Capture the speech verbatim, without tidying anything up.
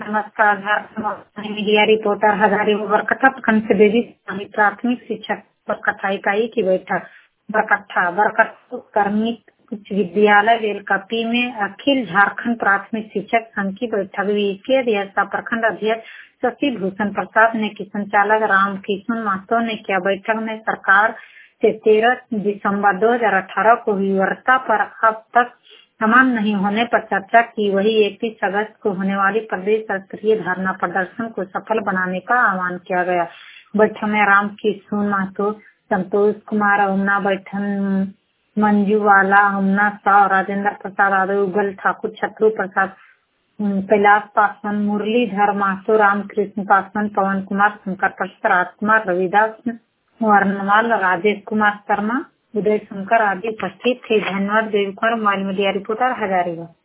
नमस्कार। Jharkhand media reporter Hazaribagh Barkatha प्रखंड से देवी प्राथमिक शिक्षक बरकट्ठा इकाई की बैठक बरकट्ठा बरकट्ठा कार्मिक उच्च विद्यालय वेलकपी में अखिल झारखंड प्राथमिक शिक्षक संघ की बैठक हुई। इसकी अध्यक्षता प्रखंड अध्यक्ष शशि भूषण प्रसाद ने की, संचालक राम किशन माथुर ने किया। बैठक में सरकार से तेरह दिसंबर दो हजार अठारह को हुई वार्ता पर अब तक समान नहीं होने पर चर्चा की। वही इकतीस अगस्त को होने वाली प्रदेश स्तरीय धरना प्रदर्शन को सफल बनाने का आह्वान किया गया। बैठक में राम किशोर माथुर, संतोष कुमार अहुना, बैठन मंजू वाला अहुना शाह, राजेंद्र प्रसाद यादव, उगल ठाकुर, छत्रु प्रसाद, कैलाश पासवान, मुरलीधर माथुर, रामकृष्ण पासवान, पवन कुमार, शंकर प्रसाद, राजकुमार, रविदास वर्णवाल, राजेश कुमार शर्मा, उदय शंकर आदि उपस्थित थे। धन्यवाद। Devkumar, mobile media reporter Hazaribagh.